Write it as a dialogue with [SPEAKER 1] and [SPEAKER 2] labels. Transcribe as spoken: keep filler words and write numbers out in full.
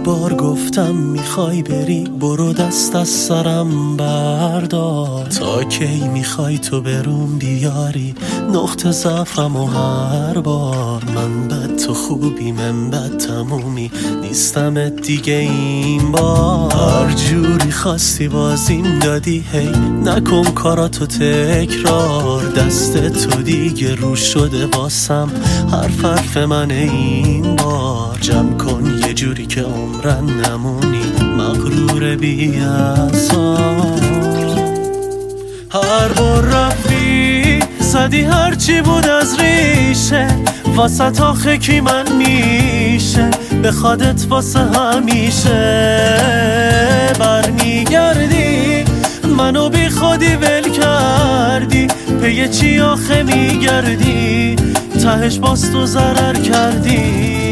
[SPEAKER 1] بار گفتم میخوای بری، برو دست از سرم بردار. تا کی میخوای تو برون بیاری نقطه ضعفم و هر بار من بد تو خوبی من بد تمومی نیستم دیگه این بار. هر جوری خواستی بازیم دادی هی نکن کاراتو تکرار. دست تو دیگه رو شده واسم حرف حرف من این بار. جمع کن یه جوری که عمرن نمونی مغرور بی اثار. هر بار رفتی زدی هرچی بود از ریشه واسه آخه کی من میشه بخوادت واسه همیشه. برمیگردی منو بی خودی ول کردی پی چی آخه میگردی تهش باز تو ضرر کردی.